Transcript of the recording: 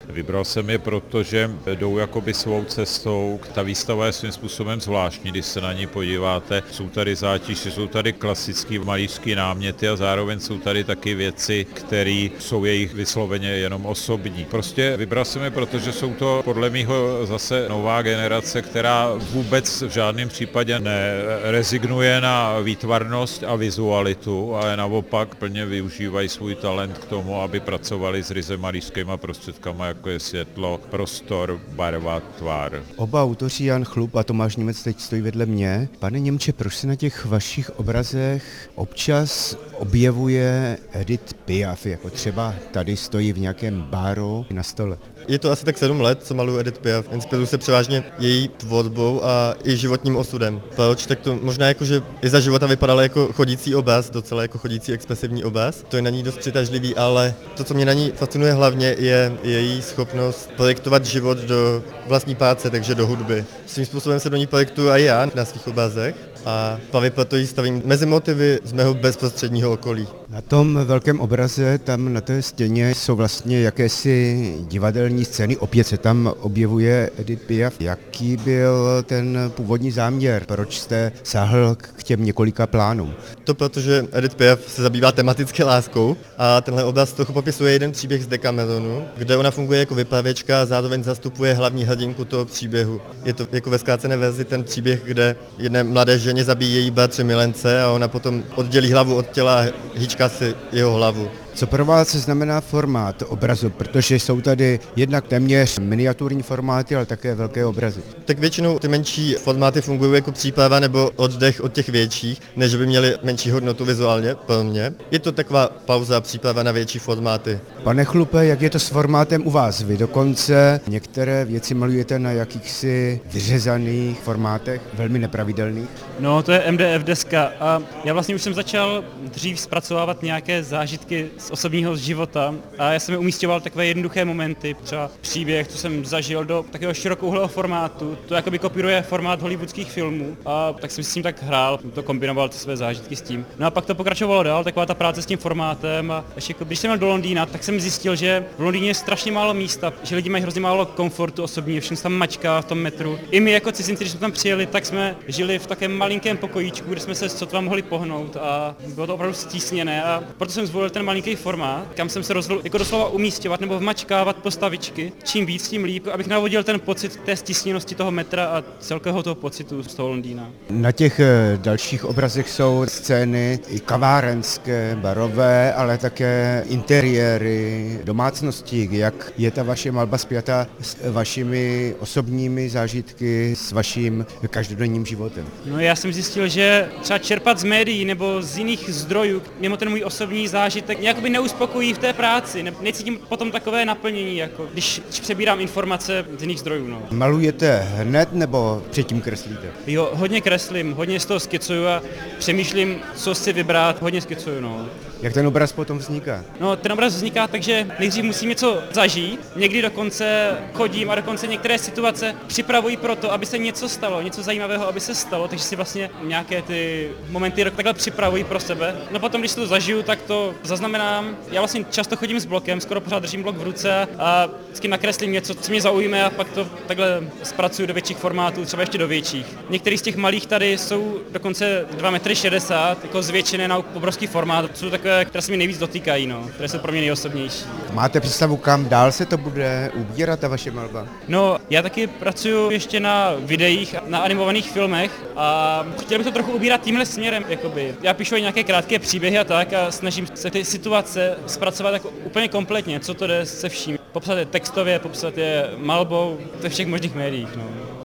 Vybral jsem je proto, že jdou jakoby svou cestou. Ta výstava je svým způsobem zvláštní, když se na ní podíváte. Jsou tady zátiše, jsou tady klasický malířský náměty a zároveň jsou tady taky věci, které jsou jejich vysloveně jenom osobní. Prostě vybral jsem je, protože jsou to podle mýho zase nová generace, která vůbec v žádném případě nerezignuje na výtvarnost a vizualitu, ale naopak plně využívají svůj talent k tomu, aby pracovali s ryze malířskýma prostředkama, jako je světlo, prostor, barva, tvar. Oba autoři, Jan Chlup a Tomáš Němec, teď stojí vedle mě. Pane Němče, proč se na těch vašich obrazech občas objevuje Edith Piaf, jako třeba tady stojí v nějakém baru na stole? Je to asi tak 7 let, co maluji Edith Piaf. Inspiruji se převážně její tvorbou a i životním osudem. Proč? Tak to možná jako, že i za života vypadala jako chodící obraz, docela jako chodící expresivní obraz. To je na ní dost přitažlivý, ale to, co mě na ní fascinuje hlavně, je její schopnost projektovat život do vlastní práce, takže do hudby. Svým způsobem se do ní projektuju i já na svých obrazech a právě proto ji stavím mezi motivy z mého bezprostředního okolí. Na tom velkém obraze, tam na té stěně jsou vlastně jakési divadelní scény, opět se tam objevuje Edith Piaf. Jaký byl ten původní záměr? Proč jste sáhl k těm několika plánům? To protože Edith Piaf se zabývá tematicky láskou a tenhle obraz trochu popisuje jeden příběh z Decameronu, kde ona funguje jako vypravěčka a zároveň zastupuje hlavní hrdinku toho příběhu. Je to jako ve zkrácené verzi ten příběh, kde jedné mladé ženě zabíjí její bratře milence a ona potom oddělí hlavu od těla a hýčká si jeho hlavu. Co pro vás znamená formát obrazu, protože jsou tady jednak téměř miniaturní formáty, ale také velké obrazy? Tak většinou ty menší formáty fungují jako příprava nebo oddech od těch větších, než by měly menší hodnotu vizuálně pro mě. Je to taková pauza, příprava na větší formáty. Pane Chlupe, jak je to s formátem u vás? Vy dokonce některé věci malujete na jakýchsi vyřezaných formátech, velmi nepravidelných? No, to je MDF deska a já vlastně už jsem začal dřív zpracovávat nějaké zážitky z osobního života a já jsem je umísťoval takové jednoduché momenty, třeba příběh, co jsem zažil do takového širokouhlého formátu, to jakoby kopíruje formát hollywoodských filmů a tak jsem s tím tak hrál, to kombinoval ty své zážitky s tím. No a pak to pokračovalo dál, taková ta práce s tím formátem a ještě když jsem jel do Londýna, tak jsem zjistil, že v Londýně je strašně málo místa, že lidi mají hrozně málo komfortu osobního, všechno se tam mačká v tom metru. I my jako cizinci, když jsme tam přijeli, tak jsme žili v takém malinkém pokojíčku, kde jsme se sotva mohli pohnout a bylo to opravdu stísněné a proto jsem zvolil ten malinký formát, kam jsem se rozhodl jako doslova umísťovat nebo vmačkávat postavičky. Čím víc, tím líp, abych navodil ten pocit té stísněnosti toho metra a celkového toho pocitu z toho Londýna. Na těch dalších obrazech jsou scény i kavárenské, barové, ale také interiéry, domácnosti. Jak je ta vaše malba spjata s vašimi osobními zážitky, s vaším každodenním životem? No já jsem zjistil, že třeba čerpat z médií nebo z jiných zdrojů, mimo ten můj osobní zážitek, nějak neuspokojí v té práci, necítím potom takové naplnění, jako když přebírám informace z jiných zdrojů. No. Malujete hned nebo předtím kreslíte? Jo, hodně kreslím, hodně z toho skicuju a přemýšlím, co si vybrat, hodně skicuju. No. Jak ten obraz potom vzniká? No, ten obraz vzniká tak, že nejdřív musím něco zažít, někdy dokonce chodím a dokonce některé situace připravují pro to, aby se něco stalo, něco zajímavého, aby se stalo, takže si vlastně nějaké ty momenty takhle připravují pro sebe. No potom, když si to zažiju, tak to zaznamenám. Já vlastně často chodím s blokem, skoro pořád držím blok v ruce a vždycky nakreslím něco, co mě zaujme a pak to takhle zpracuju do větších formátů, třeba ještě do větších. Některý z těch malých tady jsou dokonce 2,60 m, jako zvětšené na obrovský formát, jsou takové, které se mi nejvíc dotýkají, no, které jsou pro mě nejosobnější. Máte představu, kam dál se to bude ubírat, ta vaše malba? No, já taky pracuji ještě na videích, na animovaných filmech a chtěl bych to trochu ubírat tímhle směrem, jakoby. Já píšu i nějaké krátké příběhy a tak a snažím se ty situace zpracovat jako úplně kompletně, co to jde se vším. Popsat je textově, popsat je malbou ve všech možných médiích, no.